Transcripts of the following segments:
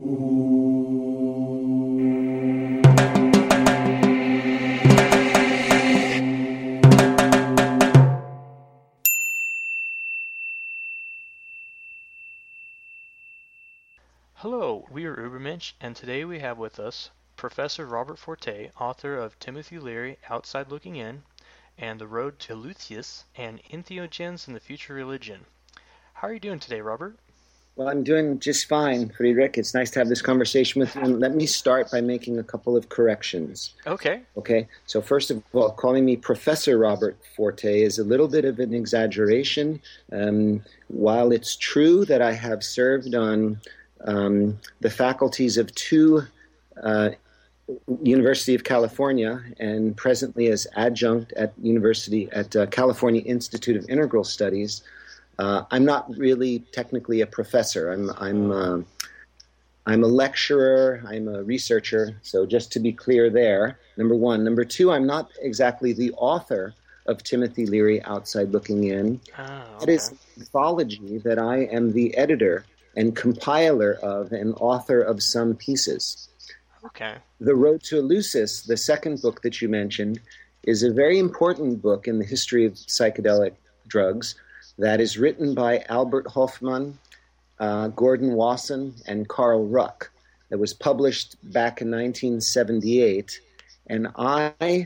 Hello, we are Ubermensch, and today we have with us Professor Robert Forte, author of Timothy Leary, Outside Looking In, and The Road to Eleuthus, and Entheogens and the Future Religion. How are you doing today, Robert? Well, I'm doing just fine, Friedrich. It's nice to have this conversation with you. And let me start by making a couple of corrections. Okay. Okay, so first of all, calling me Professor Robert Forte is a little bit of an exaggeration. While it's true that I have served on the faculties of two University of California and presently as adjunct at California Institute of Integral Studies, I'm not really technically a professor. I'm a lecturer. I'm a researcher. So just to be clear there, number one. Number two, I'm not exactly the author of Timothy Leary, Outside Looking In. That Okay. is an anthology that I am the editor and compiler of and author of some pieces. Okay. The Road to Eleusis, the second book that you mentioned, is a very important book in the history of psychedelic drugs that is written by Albert Hofmann, Gordon Wasson, and Carl Ruck. It was published back in 1978, and I,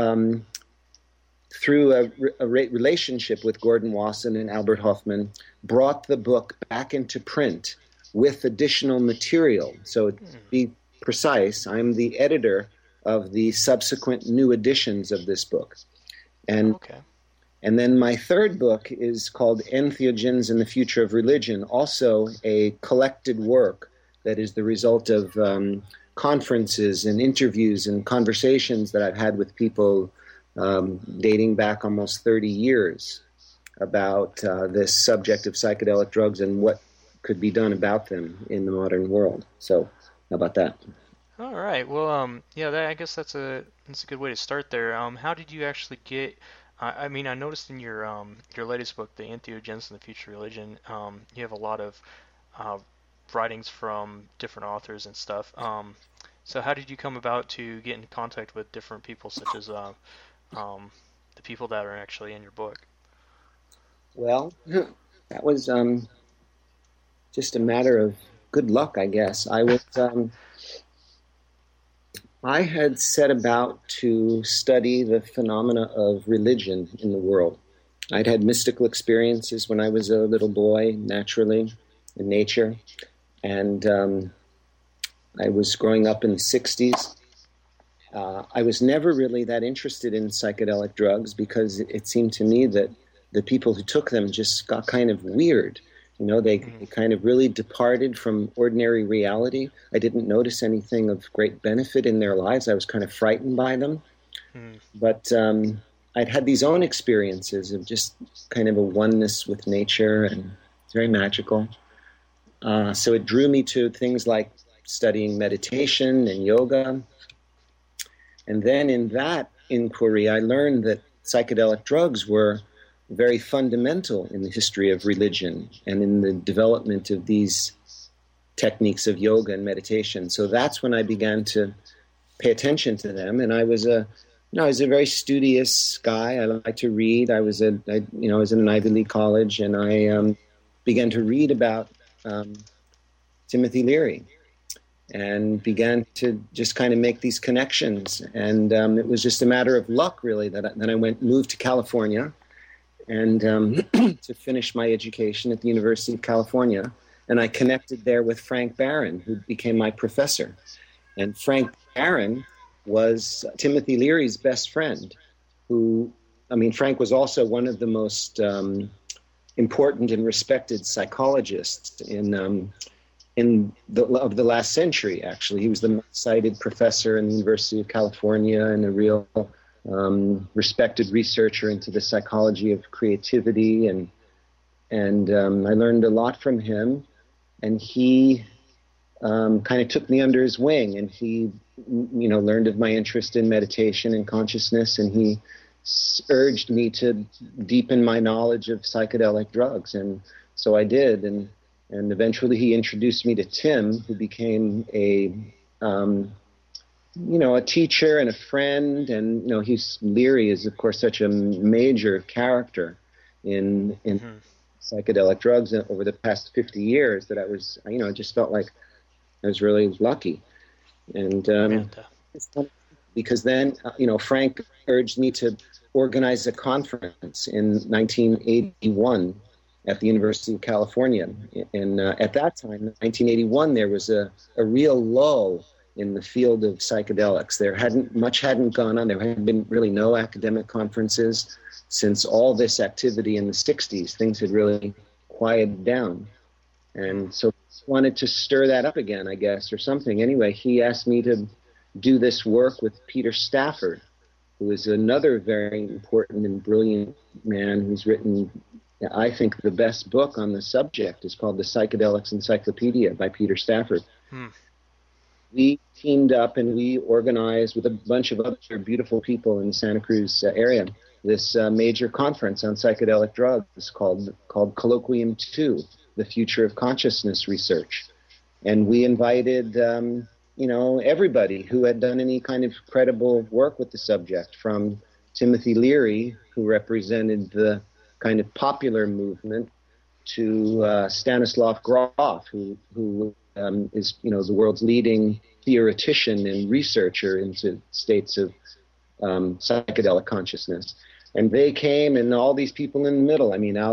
through a relationship with Gordon Wasson and Albert Hoffman, brought the book back into print with additional material. So to be precise, I'm the editor of the subsequent new editions of this book. And Okay. and then my third book is called Entheogens and the Future of Religion, also a collected work that is the result of conferences and interviews and conversations that I've had with people dating back almost 30 years about this subject of psychedelic drugs and what could be done about them in the modern world. So, how about that? All right. Well, yeah, I guess that's a good way to start there. How did you actually get? I mean, I noticed in your latest book, The Entheogens and the Future Religion, you have a lot of uh, writings from different authors and stuff. So how did you come about to get in contact with different people, such as the people that are actually in your book? Well, that was just a matter of good luck, I guess. I had set about to study the phenomena of religion in the world. I'd had mystical experiences when I was a little boy, naturally, in nature, and I was growing up in the 60s. I was never really that interested in psychedelic drugs because it seemed to me that the people who took them just got kind of weird. You know, they kind of really departed from ordinary reality. I didn't notice anything of great benefit in their lives. I was kind of frightened by them. Mm. But I'd had these own experiences of just kind of a oneness with nature, and it's very magical. So it drew me to things like studying meditation and yoga. And then in that inquiry, I learned that psychedelic drugs were very fundamental in the history of religion and in the development of these techniques of yoga and meditation. So that's when I began to pay attention to them. And I was a very studious guy. I liked to read. I was in an Ivy League college, and I began to read about Timothy Leary and began to just kind of make these connections. And it was just a matter of luck, really, that I moved to California and to finish my education at the University of California. And I connected there with Frank Barron, who became my professor. And Frank Barron was Timothy Leary's best friend, Frank was also one of the most important and respected psychologists of the last century, actually. He was the most cited professor in the University of California and a real respected researcher into the psychology of creativity. And I learned a lot from him. And he kind of took me under his wing, and he, learned of my interest in meditation and consciousness, and he urged me to deepen my knowledge of psychedelic drugs. And so I did. And And eventually he introduced me to Tim, who became um, a teacher and a friend. And, he's Leary is, of course, such a major character in Hmm. psychedelic drugs over the past 50 years that I just felt like I was really lucky. And Yeah. it's funny because then, Frank urged me to organize a conference in 1981 at the University of California. And at that time, 1981, there was a real lull in the field of psychedelics. Much hadn't gone on. There had been really no academic conferences since all this activity in the 60s. Things had really quieted down. Mm. And so wanted to stir that up again, I guess, or something. Anyway, he asked me to do this work with Peter Stafford, who is another very important and brilliant man who's written, I think, the best book on the subject. Is called The Psychedelics Encyclopedia by Peter Stafford. Mm. We teamed up and we organized with a bunch of other beautiful people in the Santa Cruz area this major conference on psychedelic drugs called Colloquium 2, The Future of Consciousness Research. And we invited everybody who had done any kind of credible work with the subject, from Timothy Leary, who represented the kind of popular movement, to Stanislav Grof, who is the world's leading theoretician and researcher into states of psychedelic consciousness. And they came, and all these people in the middle.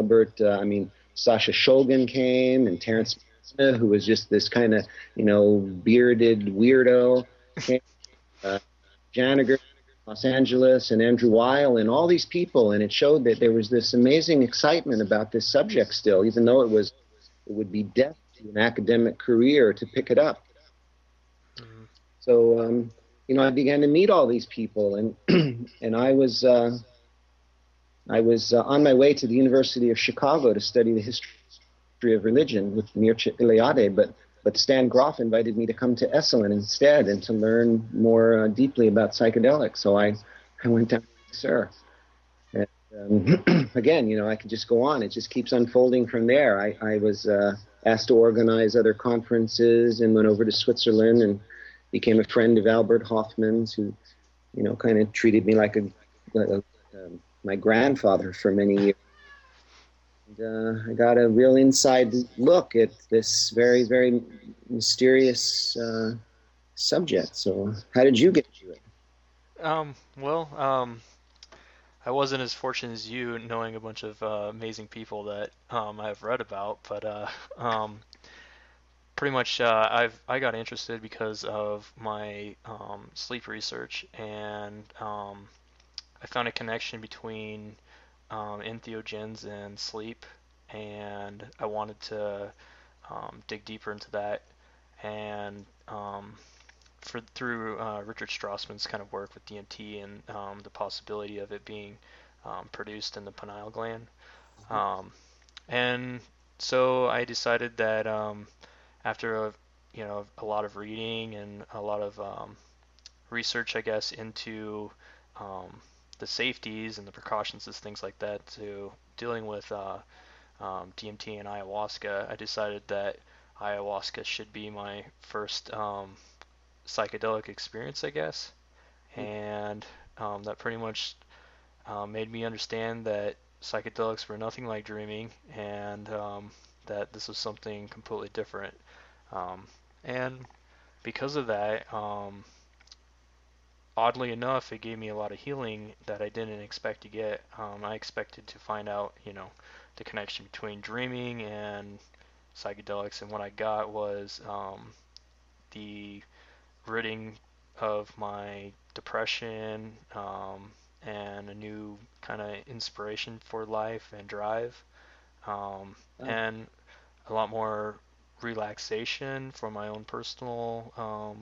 Sasha Shulgin came, and Terence Smith, who was just this kind of bearded weirdo, came. Uh, Janiger, Los Angeles, and Andrew Weil, and all these people, and it showed that there was this amazing excitement about this subject still, even though it would be death to an academic career to pick it up. Mm. So I began to meet all these people, and and I was on my way to the University of Chicago to study the history of religion with Mircea Eliade, but Stan Grof invited me to come to Esalen instead and to learn more deeply about psychedelics. So I went down to Sir. And, again, I could just go on. It just keeps unfolding from there. I was asked to organize other conferences and went over to Switzerland and became a friend of Albert Hoffman's, who, kind of treated me like my grandfather for many years. And I got a real inside look at this very, very mysterious subject. So, how did you get to it? Well, I wasn't as fortunate as you, knowing a bunch of amazing people that I've read about, but um, pretty much I got interested because of my sleep research, and I found a connection between entheogens and sleep, and I wanted to dig deeper into that, and through Richard Strassman's kind of work with DMT and the possibility of it being produced in the pineal gland. Um, and so I decided that after a lot of reading and a lot of research, I guess, into um, the safeties and the precautions and things like that to dealing with DMT and ayahuasca, I decided that ayahuasca should be my first psychedelic experience, I guess. And that pretty much made me understand that psychedelics were nothing like dreaming, and that this was something completely different. Um, and because of that, oddly enough, it gave me a lot of healing that I didn't expect to get. I expected to find out, the connection between dreaming and psychedelics, and what I got was the ridding of my depression, and a new kind of inspiration for life and drive, Oh, and a lot more relaxation for my own personal,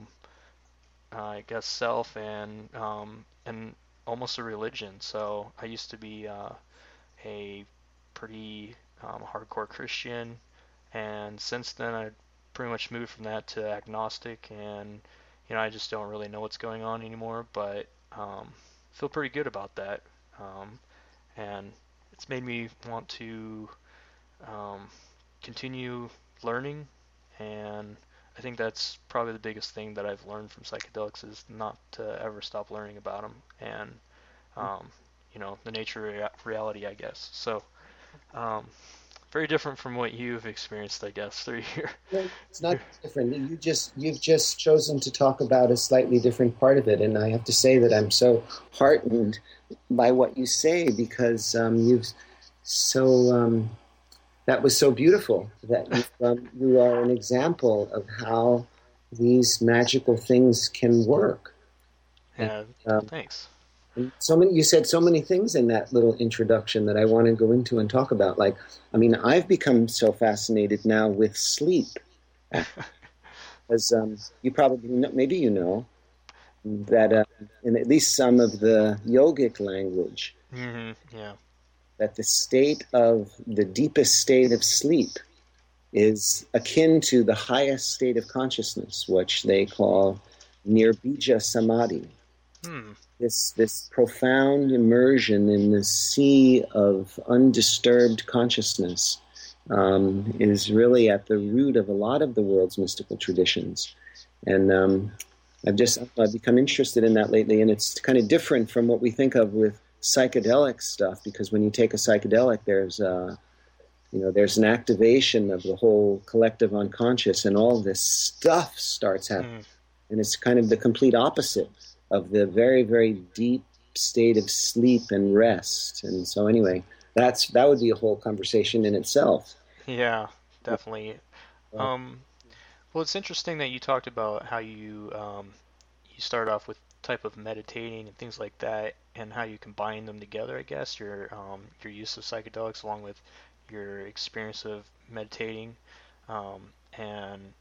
I guess, self, and almost a religion. So I used to be a pretty hardcore Christian, and since then I pretty much moved from that to agnostic, and I just don't really know what's going on anymore, but feel pretty good about that, um, and it's made me want to um, continue learning, and I think that's probably the biggest thing that I've learned from psychedelics is not to ever stop learning about them and um, the nature of reality, I guess. So um, very different from what you've experienced, I guess, through your. No, it's not different. You've just chosen to talk about a slightly different part of it, and I have to say that I'm so heartened by what you say because you've so that was so beautiful that you are an example of how these magical things can work. And, Yeah, um, thanks. and so many, you said so many things in that little introduction that I want to go into and talk about. Like, I mean, I've become so fascinated now with sleep, as you probably know, maybe you know that in at least some of the yogic language, Yeah. that the state of the deepest state of sleep is akin to the highest state of consciousness, which they call nirbija samadhi. Hmm. This profound immersion in the sea of undisturbed consciousness is really at the root of a lot of the world's mystical traditions. And I've become interested in that lately, and it's kind of different from what we think of with psychedelic stuff, because when you take a psychedelic, there's an activation of the whole collective unconscious, and all this stuff starts happening. Hmm. And it's kind of the complete opposite of the very, very deep state of sleep and rest. And so, anyway, that would be a whole conversation in itself. Yeah, definitely. Well, Um, well, it's interesting that you talked about how you start off with type of meditating and things like that, and how you combine them together. I guess your use of psychedelics along with your experience of meditating, and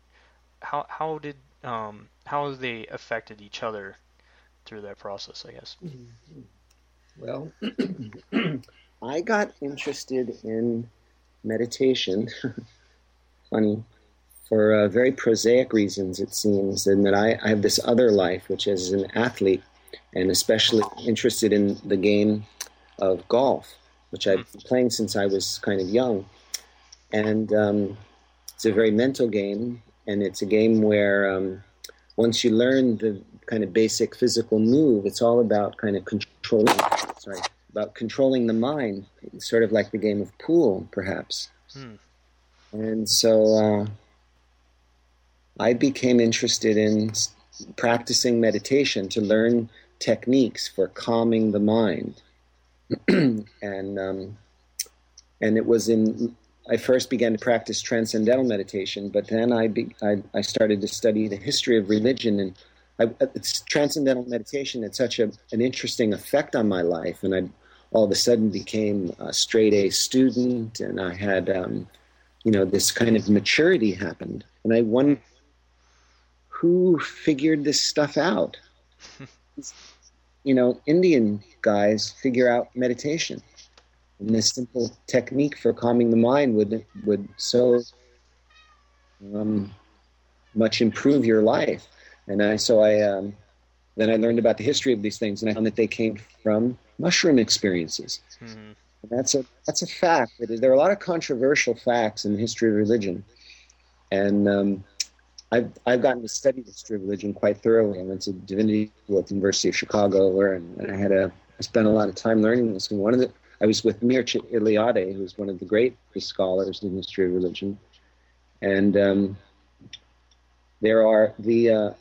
how have they affected each other through that process, I guess. well, I got interested in meditation, funny, for very prosaic reasons, it seems, and that I have this other life, which is an athlete, and especially interested in the game of golf, which Hmm. I've been playing since I was kind of young. And it's a very mental game, and it's a game where once you learn the kind of basic physical move, it's all about kind of about controlling the mind, sort of like the game of pool, perhaps. Hmm. And so I became interested in practicing meditation to learn techniques for calming the mind. and it was in I first began to practice transcendental meditation, but then I started to study the history of religion, and it's transcendental meditation had such an interesting effect on my life, and I all of a sudden became a straight A student, and I had this kind of maturity happened, and I Hmm. wondered who figured this stuff out. Indian guys figure out meditation. And this simple technique for calming the mind would so um, much improve your life. And then I learned about the history of these things, and I found that they came from mushroom experiences. Hmm. And that's a fact. There are a lot of controversial facts in the history of religion, and I've gotten to study the history of religion quite thoroughly. I went to divinity school at the University of Chicago, and I spent a lot of time learning this. And I was with Mircea Eliade, who's one of the great scholars in the history of religion. And there are the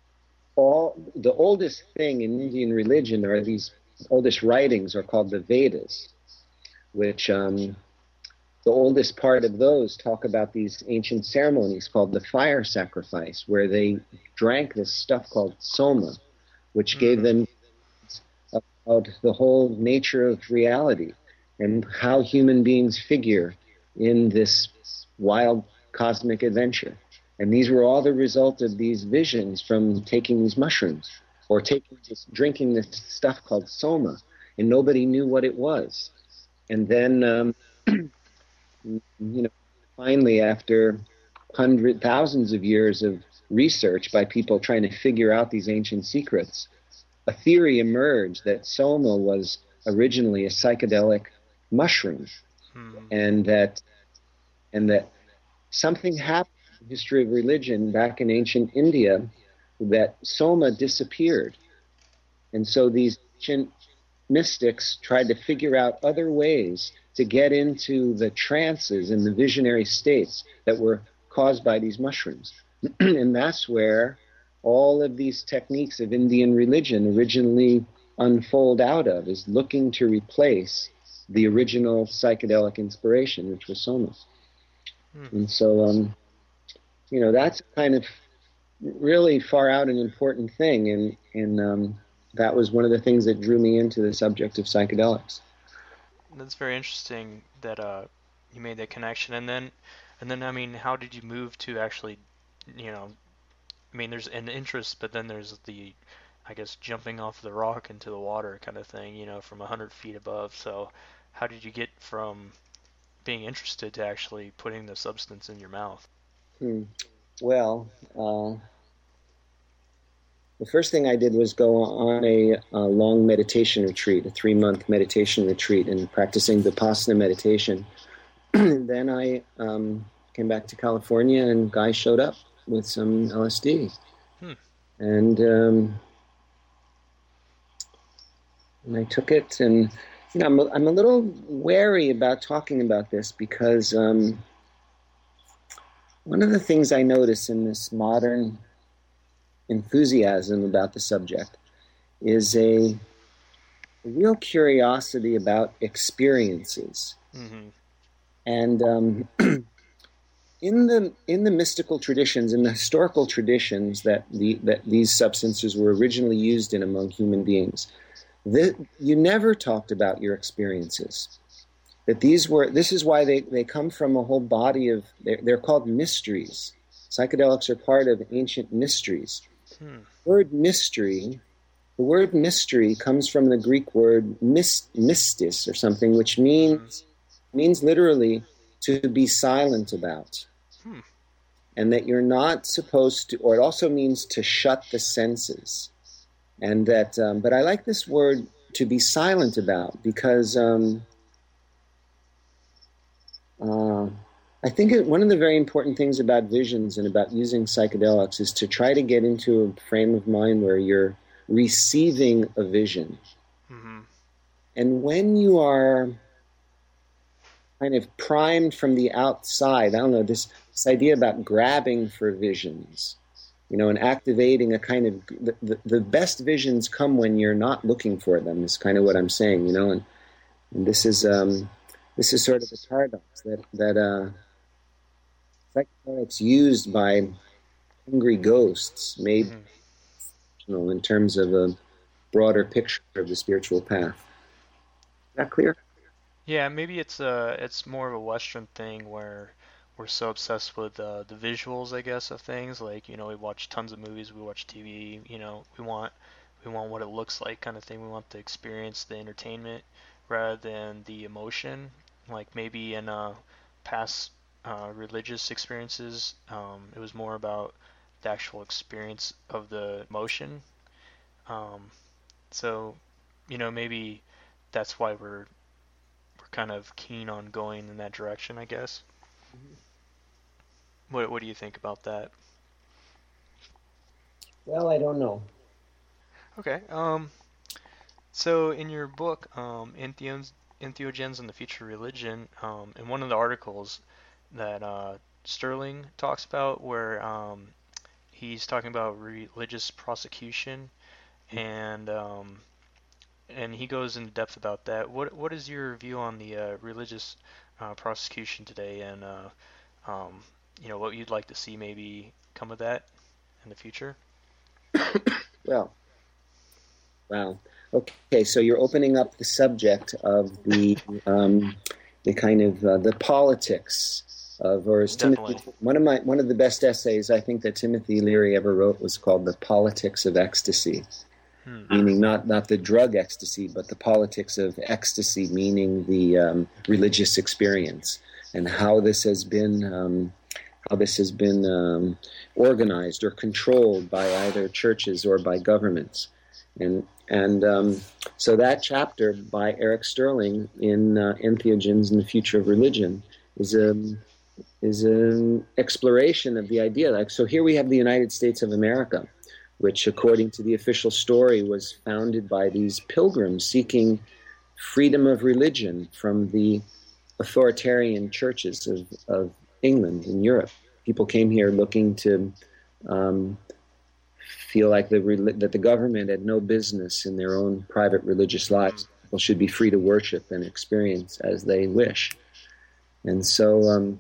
oldest thing in Indian religion are these oldest writings are called the Vedas, which the oldest part of those talk about these ancient ceremonies called the fire sacrifice, where they drank this stuff called soma, which gave Hmm. them about the whole nature of reality and how human beings figure in this wild cosmic adventure. And these were all the result of these visions from taking these mushrooms or drinking this stuff called soma, and nobody knew what it was. And then, finally, after thousands of years of research by people trying to figure out these ancient secrets, a theory emerged that soma was originally a psychedelic mushroom, Hmm. and that something happened in the history of religion back in ancient India that Soma disappeared. And so these ancient mystics tried to figure out other ways to get into the trances and the visionary states that were caused by these mushrooms. And that's where all of these techniques of Indian religion originally unfold out of, is looking to replace the original psychedelic inspiration, which was Soma. And so, that's kind of really far out an important thing, and that was one of the things that drew me into the subject of psychedelics. That's very interesting that you made that connection, and then I mean, how did you move to actually, I mean, there's an interest, but then there's the, I guess, jumping off the rock into the water kind of thing, from 100 feet above. So, how did you get from being interested to actually putting the substance in your mouth? Well, the first thing I did was go on a long meditation retreat, a 3-month meditation retreat, and practicing Vipassana meditation. Then I came back to California, and a guy showed up with some LSD. And I took it, and I'm a little wary about talking about this because one of the things I notice in this modern enthusiasm about the subject is a real curiosity about experiences. And in the mystical traditions, in the historical traditions that these substances were originally used in among human beings, you never talked about your experiences. That this is why they come from a whole body of, they're called mysteries. Psychedelics are part of ancient mysteries. The word mystery comes from the Greek word mystis or something, which means literally to be silent about. And that you're not supposed to, or it also means to shut the senses. And that, but I like this word to be silent about because I think one of the very important things about visions and about using psychedelics is to try to get into a frame of mind where you're receiving a vision. And when you are kind of primed from the outside, I don't know, this idea about grabbing for visions, and activating a kind of, the best visions come when you're not looking for them, is kind of what I'm saying, and this is sort of a paradox that psychedelics used by hungry ghosts made in terms of a broader picture of the spiritual path. Is that clear? Yeah, maybe it's more of a Western thing where we're so obsessed with the visuals, I guess, of things. Like, we watch tons of movies, we watch TV, we want what it looks like kind of thing. We want the experience, the entertainment, rather than the emotion. Like maybe in past religious experiences, it was more about the actual experience of the emotion. So, maybe that's why we're kind of keen on going in that direction, I guess. What do you think about that? Well, I don't know. Okay. So in your book, Entheogens and the Future of Religion, in one of the articles that Sterling talks about, where he's talking about religious prosecution, and he goes into depth about that. What is your view on the religious prosecution today, and what you'd like to see maybe come of that in the future? Well, wow. Okay, so you're opening up the subject of the kind of the politics of, or as Timothy, one of the best essays I think that Timothy Leary ever wrote was called "The Politics of Ecstasy," meaning not the drug ecstasy, but the politics of ecstasy, meaning the religious experience, and how this has been organized or controlled by either churches or by governments. And so that chapter by Eric Sterling in Entheogens and the Future of Religion is is an exploration of the idea. Like, so here we have the United States of America, which, according to the official story, was founded by these pilgrims seeking freedom of religion from the authoritarian churches of England and Europe. People came here looking to feel like that the government had no business in their own private religious lives. People should be free to worship and experience as they wish. And so,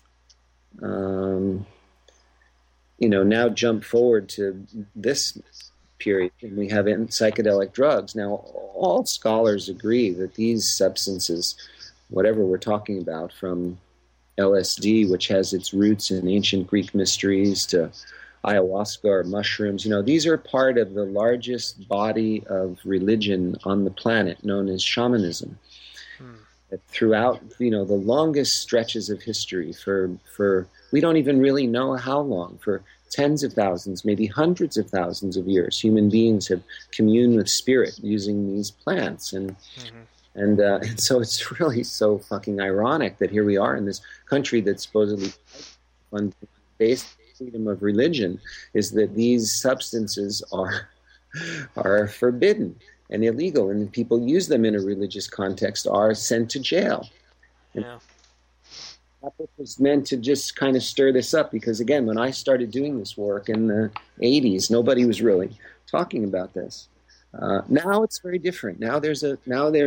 now jump forward to this period, and we have psychedelic drugs. Now, all scholars agree that these substances, whatever we're talking about, from LSD, which has its roots in ancient Greek mysteries, to ayahuasca or mushrooms, these are part of the largest body of religion on the planet, known as shamanism. Throughout, the longest stretches of history, for we don't even really know how long, for tens of thousands, maybe hundreds of thousands of years, human beings have communed with spirit using these plants. And so it's really so fucking ironic that here we are in this country that's supposedly based freedom of religion, is that these substances are forbidden and illegal, and people use them in a religious context are sent to jail. Yeah. That was meant to just kind of stir this up, because again, when I started doing this work in the 80s, nobody was really talking about this. Now it's very different. Now there's a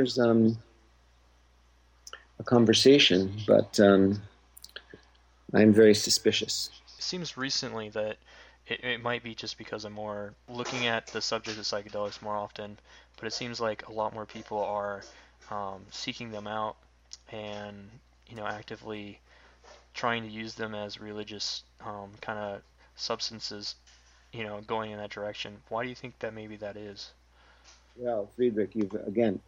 conversation, but I'm very suspicious. It seems recently that it might be just because I'm more looking at the subject of psychedelics more often, but it seems like a lot more people are seeking them out and actively trying to use them as religious kind of substances, going in that direction. Why do you think that maybe that is? Well, Friedrich, you've again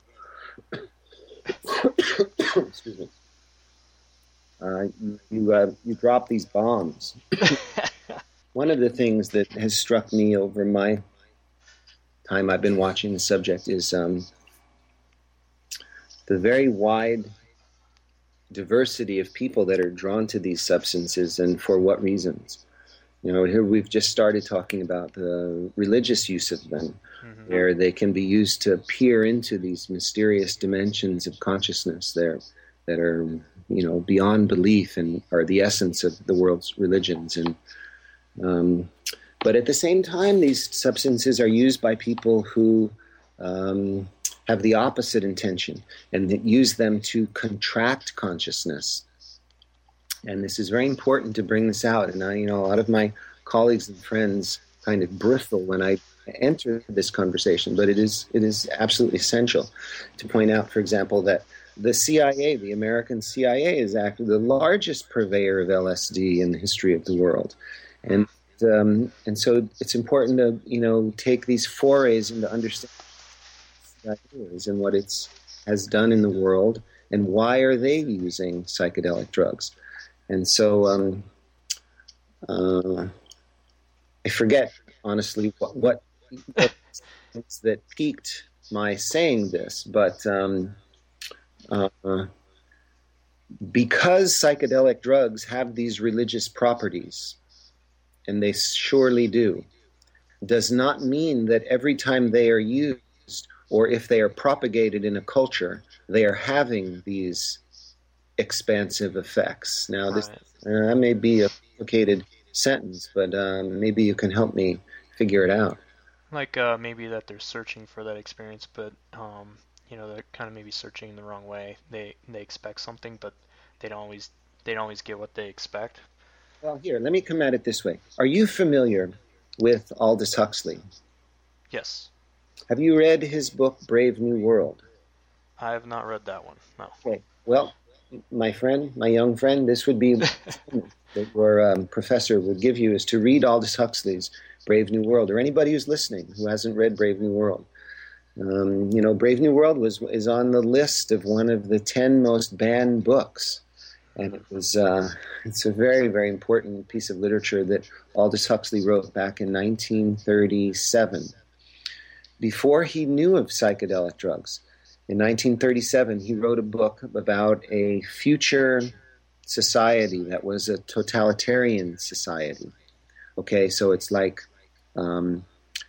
excuse me. You drop these bombs. One of the things that has struck me over my time I've been watching the subject is the very wide diversity of people that are drawn to these substances, and for what reasons. Here we've just started talking about the religious use of them, where they can be used to peer into these mysterious dimensions of consciousness there that are, beyond belief and are the essence of the world's religions. And but at the same time, these substances are used by people who have the opposite intention, and that use them to contract consciousness. And this is very important to bring this out. And a lot of my colleagues and friends kind of bristle when I enter this conversation, but it is absolutely essential to point out, for example, that the CIA, the American CIA, is actually the largest purveyor of LSD in the history of the world. And so it's important to take these forays into understanding what it is and what it has done in the world, and why are they using psychedelic drugs. And so I forget honestly what that piqued my saying this, but because psychedelic drugs have these religious properties, and they surely do, does not mean that every time they are used, or if they are propagated in a culture, they are having these expansive effects. Now, this that may be a complicated sentence, but maybe you can help me figure it out. Like maybe that they're searching for that experience, but they're kind of maybe searching in the wrong way. They expect something, but they don't always get what they expect. Well, here, let me come at it this way. Are you familiar with Aldous Huxley? Yes. Have you read his book, Brave New World? I have not read that one, no. Okay. Well, my young friend, this would be that your professor would give you, is to read Aldous Huxley's Brave New World, or anybody who's listening who hasn't read Brave New World. Brave New World is on the list of one of the 10 most banned books. And it's a very, very important piece of literature that Aldous Huxley wrote back in 1937. Before he knew of psychedelic drugs, in 1937, he wrote a book about a future society that was a totalitarian society. Okay, so it's like um,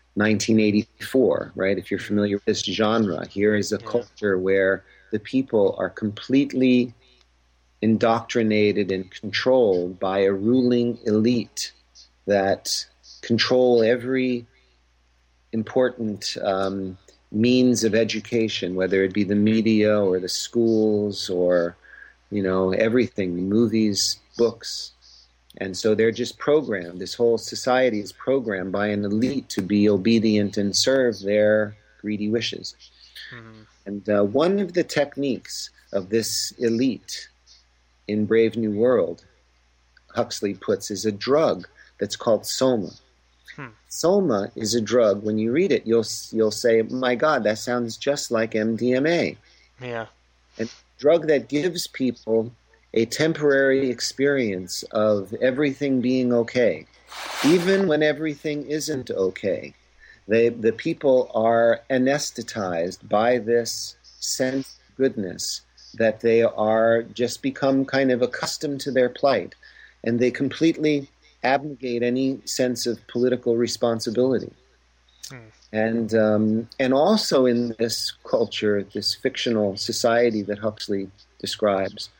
1984, right? If you're Hmm. familiar with this genre, here is a Yeah. culture where the people are completely indoctrinated and controlled by a ruling elite that control every important means of education, whether it be the media or the schools or everything, movies, books. And so they're just programmed. This whole society is programmed by an elite to be obedient and serve their greedy wishes. Hmm. And one of the techniques of this elite in Brave New World, Huxley puts, is a drug that's called soma. Hmm. Soma is a drug. When you read it, you'll say, "My God, that sounds just like MDMA." Yeah. And a drug that gives people a temporary experience of everything being okay, even when everything isn't okay. The people are anesthetized by this sense of goodness that they are just become kind of accustomed to their plight, and they completely abnegate any sense of political responsibility. Hmm. And also in this culture, this fictional society that Huxley describes,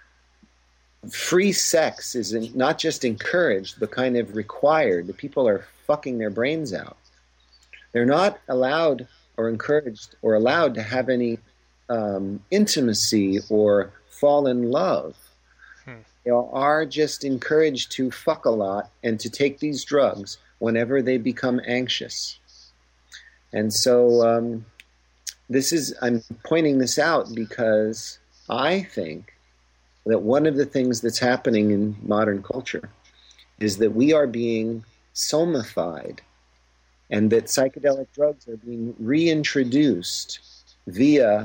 free sex is not just encouraged, but kind of required. The people are fucking their brains out. They're not allowed or encouraged or allowed to have any intimacy or fall in love. Hmm. They are just encouraged to fuck a lot and to take these drugs whenever they become anxious. And so I'm pointing this out because I think that one of the things that's happening in modern culture is that we are being somified and that psychedelic drugs are being reintroduced via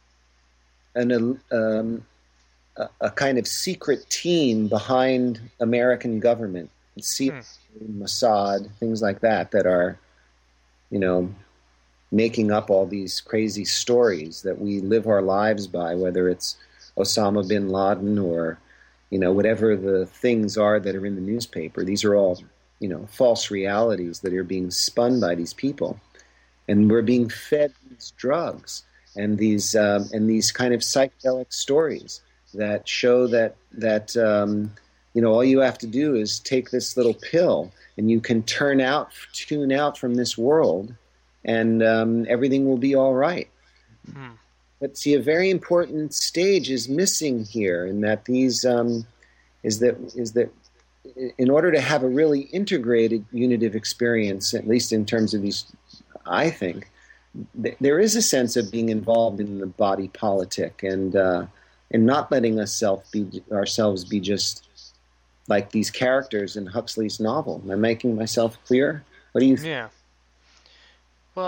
a kind of secret team behind American government, CIA, Hmm. Mossad, things like that, that are, you know, making up all these crazy stories that we live our lives by, whether it's Osama bin Laden or, whatever the things are that are in the newspaper. These are all, false realities that are being spun by these people. And we're being fed these drugs and these kind of psychedelic stories that show that all you have to do is take this little pill and you can tune out from this world, and everything will be all right. Hmm. But see, a very important stage is missing here, in that these is that in order to have a really integrated unitive experience, at least in terms of these, I think there is a sense of being involved in the body politic, and not letting ourselves be just like these characters in Huxley's novel. Am I making myself clear? What do you think? Yeah. Well,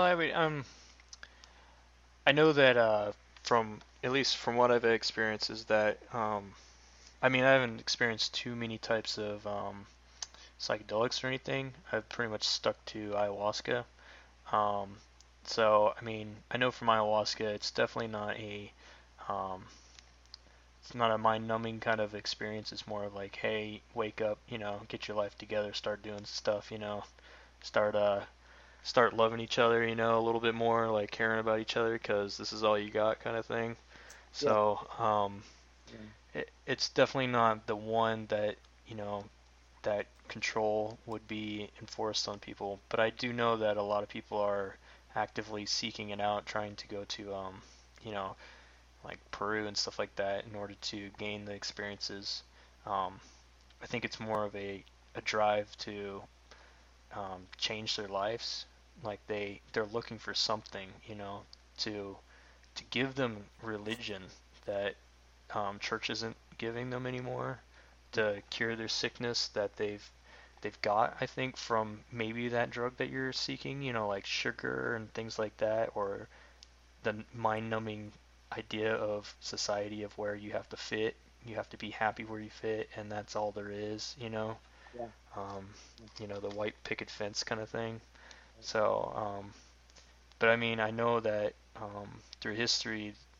I know that from at least from what I've experienced is that I mean I haven't experienced too many types of psychedelics or anything. I've pretty much stuck to ayahuasca. Um, so I mean I know from ayahuasca it's definitely not a um, it's not a mind-numbing kind of experience. It's more of like, hey, wake up, get your life together, start doing stuff, start start loving each other, a little bit more, like caring about each other because this is all you got kind of thing. Yeah, So, yeah, it's definitely not the one that, you know, that control would be enforced on people. But I do know that a lot of people are actively seeking it out, trying to go to, you know, like Peru and stuff like that in order to gain the experiences. Um, I think it's more of a drive to change their lives. Like they're looking for something, to to give them religion that church isn't giving them anymore, to cure their sickness that they've got. I think from maybe that drug that you're seeking, like sugar and things like that, or the mind-numbing idea of society of where you have to fit, you have to be happy where you fit, and that's all there is, yeah. um, the white picket fence kind of thing. So, but I mean, I know that through history,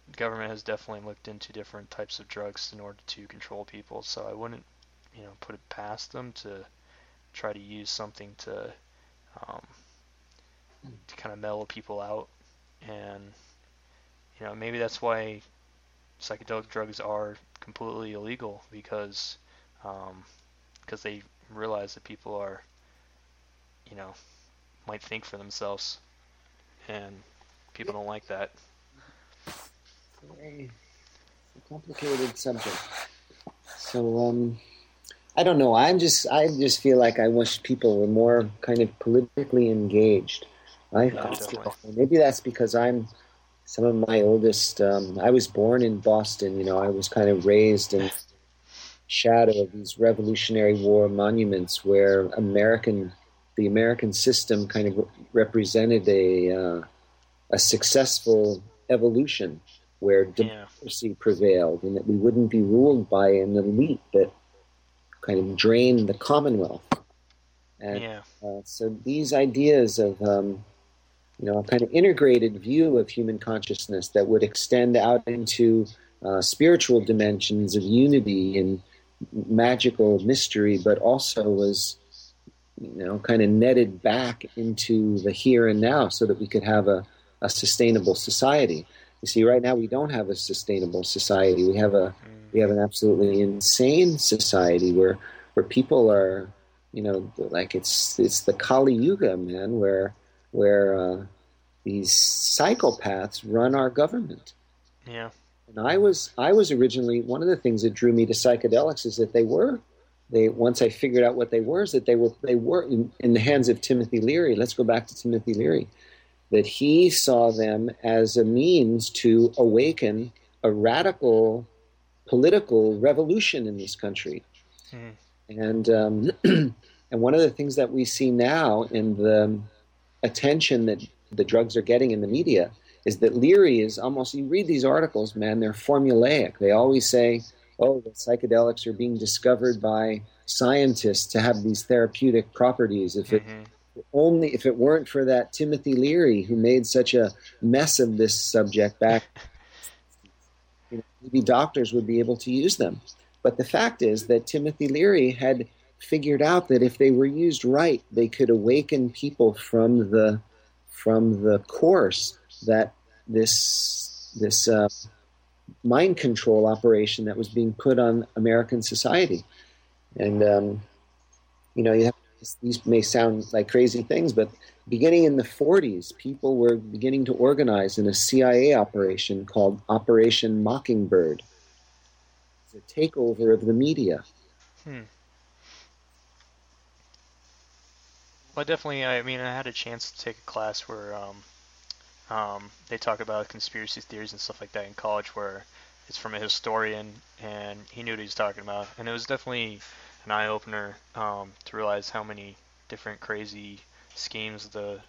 the government has definitely looked into different types of drugs in order to control people. So I wouldn't, put it past them to try to use something um, to kind of mellow people out. And maybe that's why psychedelic drugs are completely illegal um, because they realize that people are, you know, might think for themselves, and people don't like that. Very complicated subject. So I don't know. I just feel like I wish people were more kind of politically engaged. Yeah, I definitely. feel maybe that's because I'm some of my oldest. I was born in Boston. I was kind of raised in shadow of these Revolutionary War monuments, where the American system kind of represented a successful evolution where Yeah, democracy prevailed, and that we wouldn't be ruled by an elite that kind of drained the Commonwealth. And yeah, so these ideas of a kind of integrated view of human consciousness that would extend out into spiritual dimensions of unity and magical mystery, but also was kind of netted back into the here and now so that we could have a sustainable society. You see, right now we don't have a sustainable society. We have an absolutely insane society where people are, like it's the Kali Yuga, man, where these psychopaths run our government. yeah, And I was originally, one of the things that drew me to psychedelics is that they once I figured out what they were, is that they were in the hands of Timothy Leary. Let's go back to Timothy Leary, that he saw them as a means to awaken a radical political revolution in this country. mm, And and one of the things that we see now in the attention that the drugs are getting in the media is that Leary is almost, you read these articles, man, they're formulaic. They always say, oh, the psychedelics are being discovered by scientists to have these therapeutic properties. mm-hmm. If it weren't for that Timothy Leary who made such a mess of this subject back, maybe doctors would be able to use them. But the fact is that Timothy Leary had figured out that if they were used right, they could awaken people from the course that this mind control operation that was being put on American society. And you have, these may sound like crazy things, but beginning in the 40s, people were beginning to organize in a CIA operation called Operation Mockingbird. It's a takeover of the media. Hmm. Well, definitely. I mean, I had a chance to take a class where they talk about conspiracy theories and stuff like that in college, where it's from a historian and he knew what he was talking about, and it was definitely an eye opener to realize how many different crazy schemes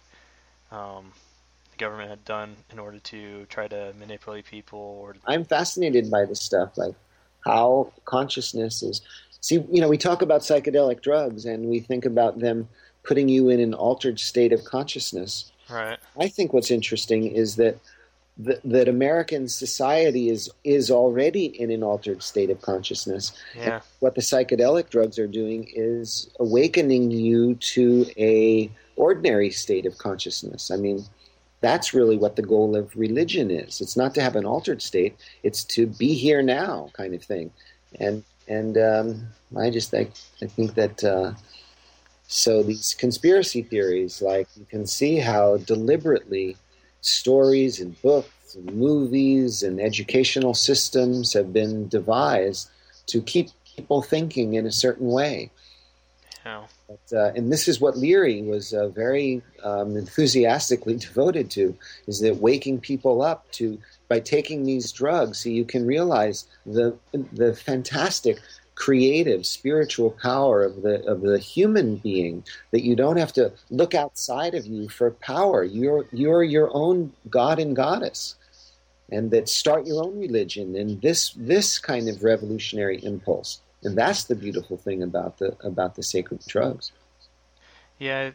the government had done in order to try to manipulate people. Or I'm fascinated by this stuff, like how consciousness is. See, we talk about psychedelic drugs and we think about them putting you in an altered state of consciousness. right, I think what's interesting is that American society is already in an altered state of consciousness. And yeah, what the psychedelic drugs are doing is awakening you to a ordinary state of consciousness. I mean, that's really what the goal of religion is. It's not to have an altered state; it's to be here now, kind of thing. And I think that. So these conspiracy theories, like you can see how deliberately stories and books and movies and educational systems have been devised to keep people thinking in a certain way. yeah, And this is what Leary was very enthusiastically devoted to, is that waking people up to, by taking these drugs, so you can realize the fantastic creative spiritual power of the human being, that you don't have to look outside of you for power. You're your own god and goddess, and that start your own religion, and this kind of revolutionary impulse. And that's the beautiful thing about the sacred drugs. yeah.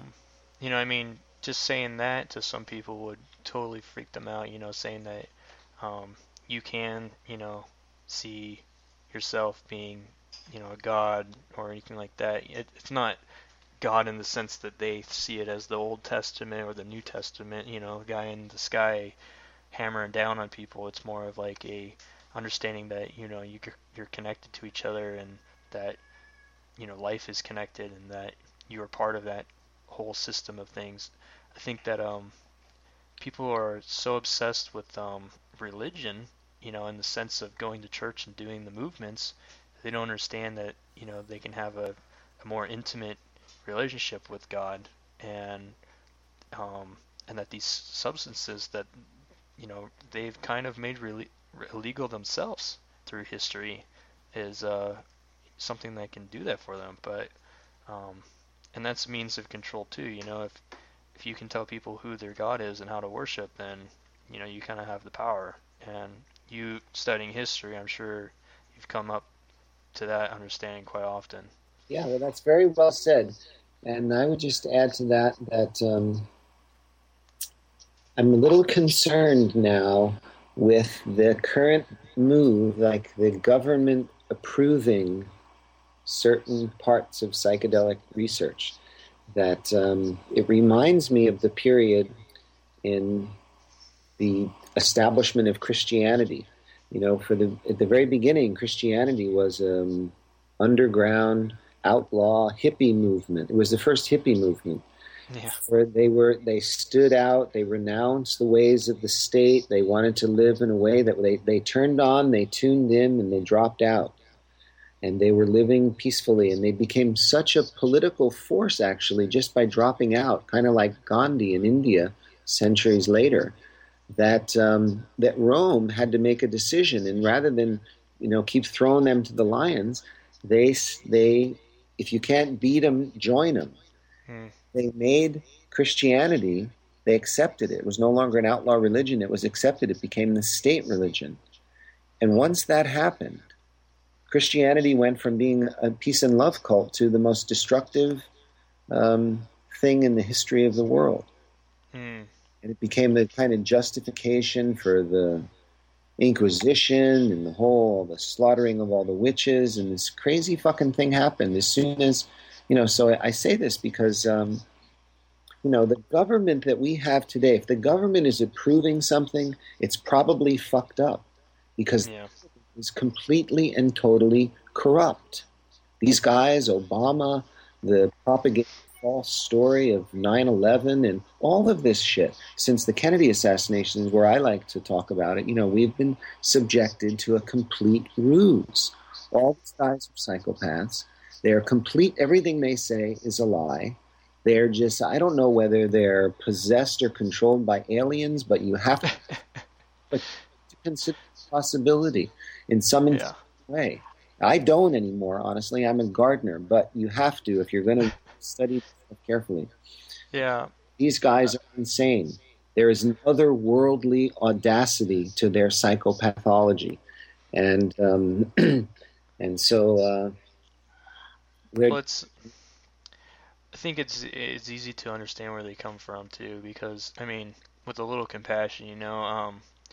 I mean, just saying that to some people would totally freak them out. Saying that you can, see yourself being, a god or anything like that. It's not God in the sense that they see it as the Old Testament or the New Testament, guy in the sky hammering down on people. It's more of like a understanding that, you're connected to each other, and that, life is connected, and that you are part of that whole system of things. I think that people are so obsessed with religion, in the sense of going to church and doing the movements, they don't understand that, they can have a more intimate relationship with God, and um, and that these substances that, they've kind of made really illegal themselves through history is something that can do that for them. But um, and that's a means of control too. If you can tell people who their God is and how to worship, then you kind of have the power. And you studying history, I'm sure you've come up to that understanding quite often. Yeah, well, that's very well said. And I would just add to that I'm a little concerned now with the current move, like the government approving certain parts of psychedelic research, that it reminds me of the period in the establishment of Christianity. At the very beginning, Christianity was underground outlaw hippie movement. It was the first hippie movement. Yeah. Where they stood out, they renounced the ways of the state, they wanted to live in a way that they turned on, they tuned in, and they dropped out. And they were living peacefully, and they became such a political force, actually, just by dropping out, kind of like Gandhi in India centuries later, that Rome had to make a decision, and rather than keep throwing them to the lions, they if you can't beat them, join them. They made Christianity, they accepted it. It was no longer an outlaw religion. It was accepted. It became the state religion. And once that happened, Christianity went from being a peace and love cult to the most destructive thing in the history of the world. And it became the kind of justification for the Inquisition and the slaughtering of all the witches, and this crazy fucking thing happened as soon as, so I say this because, the government that we have today, if the government is approving something, it's probably fucked up because it's completely and totally corrupt. These guys, Obama, the propaganda false story of 9/11 and all of this shit, since the Kennedy assassination, where I like to talk about it, we've been subjected to a complete ruse. All these guys are psychopaths. They're complete, everything they say is a lie. They're just, I don't know whether they're possessed or controlled by aliens, but you have to consider the possibility in some way. I don't anymore, honestly. I'm a gardener, but you have to if you're going to study carefully. Yeah. These guys are insane. There is an otherworldly audacity to their psychopathology. And and so I think it's easy to understand where they come from too, because with a little compassion, I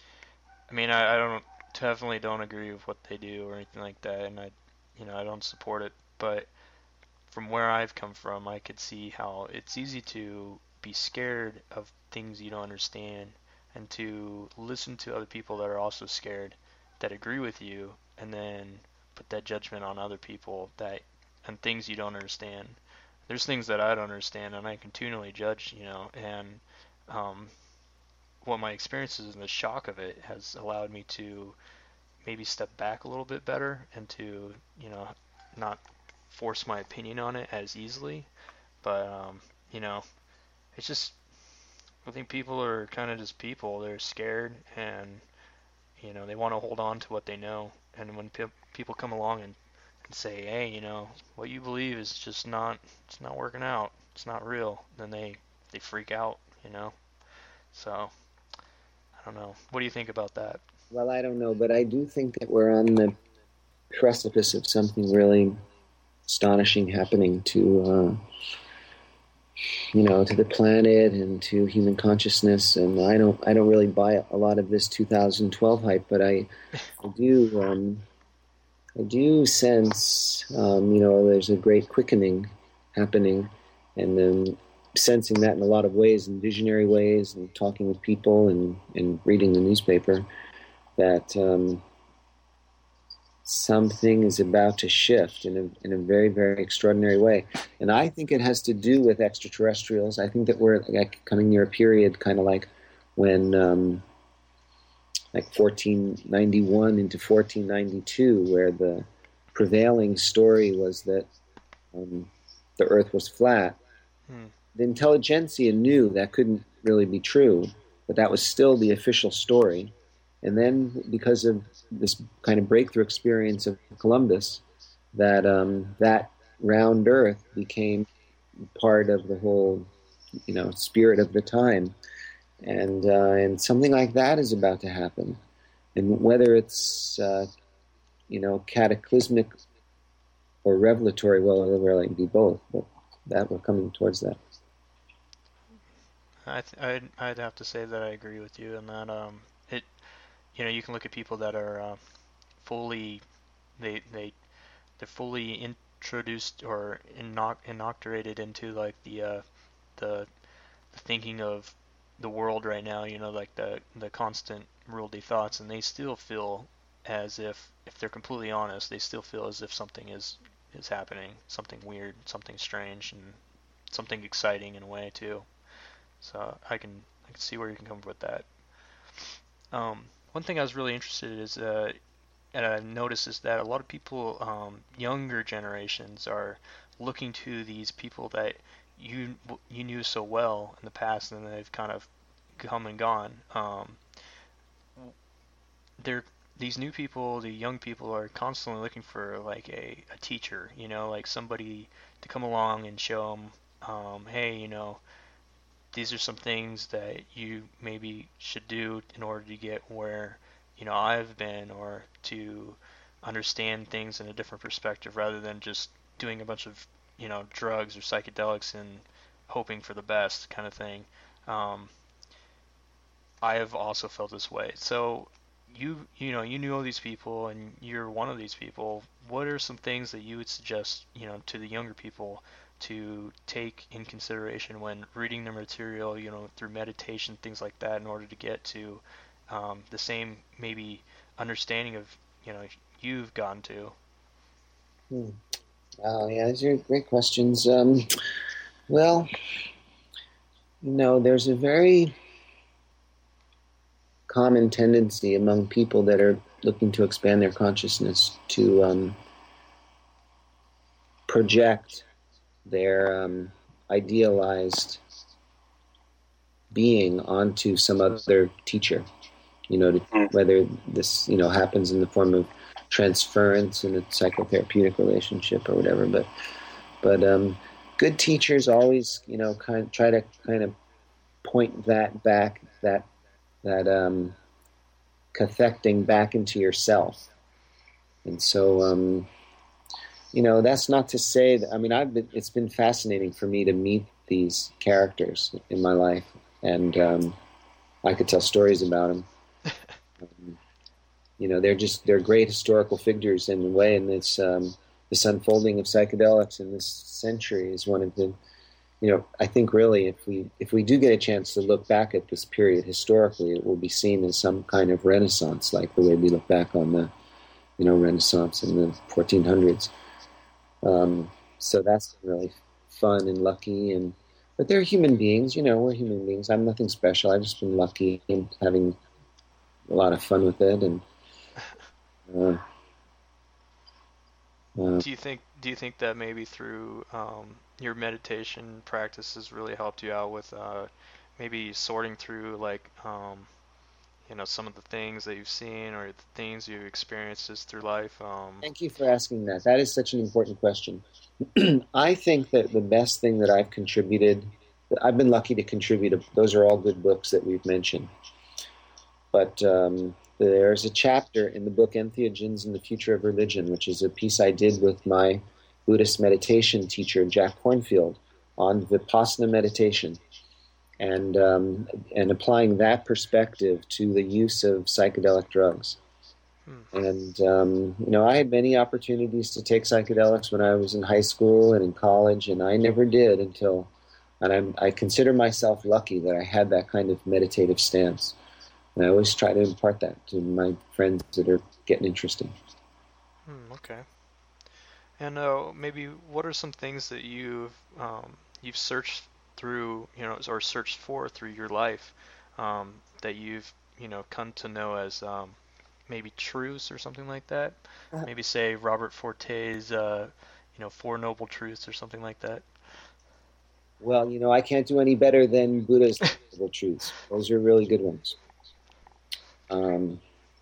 don't definitely don't agree with what they do or anything like that, and I don't support it, but from where I've come from, I could see how it's easy to be scared of things you don't understand, and to listen to other people that are also scared, that agree with you, and then put that judgment on other people and things you don't understand. There's things that I don't understand, and I continually judge, and what my experiences and the shock of it has allowed me to maybe step back a little bit better, and to, not force my opinion on it as easily. But it's just, I think people are kind of just people. They're scared, and they want to hold on to what they know. And when people come along and say, hey, what you believe is just it's not working out, it's not real, then they freak out. So I don't know. What do you think about that? Well, I don't know, but I do think that we're on the precipice of something really astonishing happening to to the planet and to human consciousness. And I don't really buy a lot of this 2012 hype, but I do, I do sense, there's a great quickening happening, and then sensing that in a lot of ways, in visionary ways, and talking with people and reading the newspaper, that something is about to shift in a very, very extraordinary way. And I think it has to do with extraterrestrials. I think that we're coming near a period kind of like when, like 1491 into 1492, where the prevailing story was that the Earth was flat. The intelligentsia knew that couldn't really be true, but that was still the official story. And then, because of this kind of breakthrough experience of Columbus, that that round Earth became part of the whole, spirit of the time, and something like that is about to happen. And whether it's cataclysmic or revelatory, well, it'll really be both. But that we're coming towards that. I'd have to say that I agree with you in that it you can look at people that are fully they're fully introduced or inoculated into like the thinking of the world right now, like the constant worldly thoughts, and they still feel as if they're completely honest, they still feel as if something is happening, something weird, something strange, and something exciting in a way too. So I can see where you can come with that. One thing I was really interested in is and I noticed is that a lot of people, younger generations, are looking to these people that you knew so well in the past, and they've kind of come and gone. They're these new people, the young people, are constantly looking for like a teacher, like somebody to come along and show them, hey, these are some things that you maybe should do in order to get where I've been, or to understand things in a different perspective rather than just doing a bunch of drugs or psychedelics and hoping for the best kind of thing. I have also felt this way. So you knew all these people and you're one of these people. What are some things that you would suggest to the younger people to take in consideration when reading their material, through meditation, things like that, in order to get to the same maybe understanding of you've gone to? Oh, yeah, these are great questions. Well, there's a very common tendency among people that are looking to expand their consciousness to project their idealized being onto some other teacher, whether this, happens in the form of transference in a psychotherapeutic relationship or whatever. But good teachers always, try to kind of point that back, that cathecting back into yourself. And so, that's not to say that, it's been fascinating for me to meet these characters in my life, and I could tell stories about them. They're great historical figures in a way, and this unfolding of psychedelics in this century is one of the, I think really if we do get a chance to look back at this period historically, it will be seen as some kind of renaissance, like the way we look back on the, Renaissance in the 1400s. So that's really fun and lucky, but they're human beings, we're human beings. I'm nothing special. I've just been lucky and having a lot of fun with it. And do you think that maybe through your meditation practices really helped you out with maybe sorting through like some of the things that you've seen or the things you've experienced through life? Thank you for asking that. That is such an important question. I think that the best thing that I've contributed, I've been lucky to contribute, those are all good books that we've mentioned. But there's a chapter in the book Entheogens and the Future of Religion, which is a piece I did with my Buddhist meditation teacher, Jack Kornfield, on Vipassana meditation and applying that perspective to the use of psychedelic drugs. Hmm. And I had many opportunities to take psychedelics when I was in high school and in college, and I never did until. And I consider myself lucky that I had that kind of meditative stance. And I always try to impart that to my friends that are getting interested. Okay. And maybe what are some things that you've searched through, or searched for through your life, that you've come to know as maybe truths or something like that? Maybe say Robert Forte's Four Noble Truths or something like that. Well, I can't do any better than Buddha's Noble Truths. Those are really good ones. Um,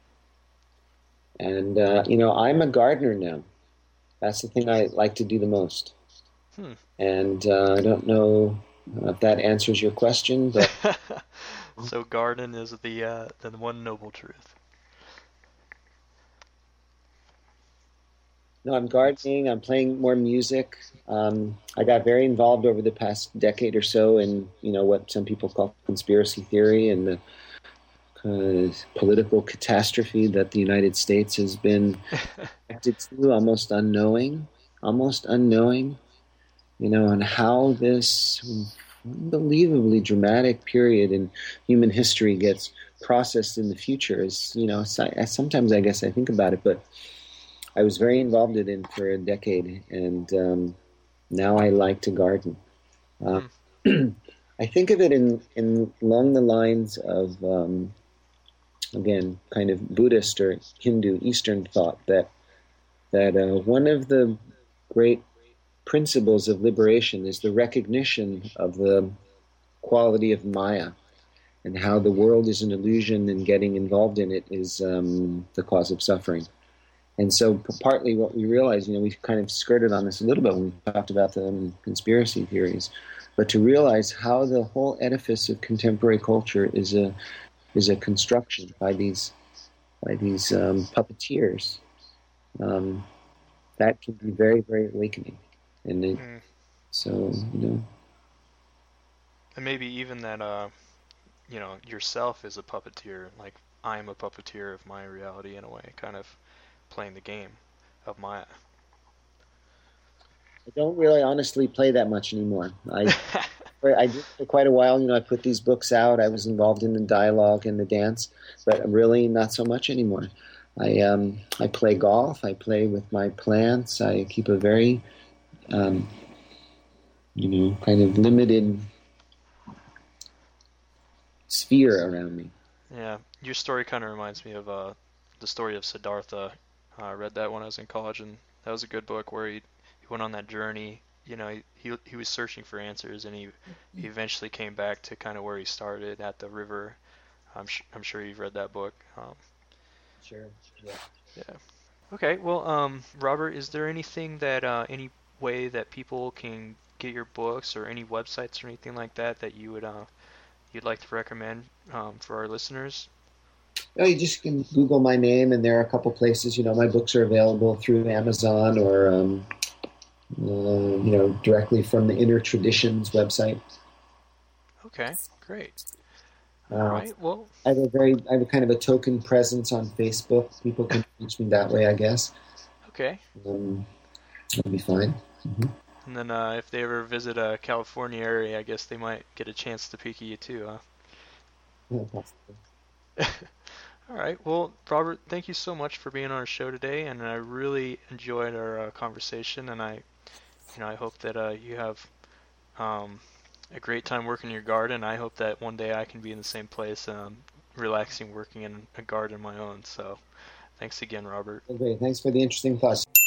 and I'm a gardener now. That's the thing I like to do the most. And I don't know if that answers your question, but So garden is the one noble truth. no, I'm gardening. I'm playing more music. I got very involved over the past decade or so in what some people call conspiracy theory and the political catastrophe that the United States has been connected to, almost unknowing, and how this unbelievably dramatic period in human history gets processed in the future. Sometimes I guess I think about it, but I was very involved in it for a decade, and now I like to garden. I think of it in along the lines of again, kind of Buddhist or Hindu Eastern thought that one of the great principles of liberation is the recognition of the quality of Maya and how the world is an illusion and getting involved in it is the cause of suffering. And so partly what we realize, we kind of skirted on this a little bit when we talked about the conspiracy theories, but to realize how the whole edifice of contemporary culture is a construction by these puppeteers. That can be very, very awakening. And so, And maybe even that, yourself is a puppeteer. Like, I'm a puppeteer of my reality in a way, kind of playing the game of Maya. I don't really honestly play that much anymore. I did for quite a while. I put these books out. I was involved in the dialogue and the dance, but really not so much anymore. I play golf. I play with my plants. I keep a very kind of limited sphere around me. Yeah, your story kind of reminds me of the story of Siddhartha. I read that when I was in college, and that was a good book where he went on that journey. He was searching for answers, and he eventually came back to kind of where he started at the river. I'm sure you've read that book. Sure. Yeah. Yeah. Okay. Well, Robert, is there anything that any way that people can get your books or any websites or anything like that that you'd like to recommend for our listeners? No, you just can Google my name, and there are a couple places. My books are available through Amazon or directly from the Inner Traditions website. Okay, great. All right. Well, I have a kind of a token presence on Facebook. People can reach me that way, I guess. Okay. That'll be fine. Mm-hmm. And then if they ever visit a California area, I guess they might get a chance to peek at you too, huh? Yeah, possibly. All right. Well, Robert, thank you so much for being on our show today, and I really enjoyed our conversation. And I hope that you have a great time working in your garden. I hope that one day I can be in the same place, relaxing, working in a garden of my own. So, thanks again, Robert. Okay, thanks for the interesting thoughts.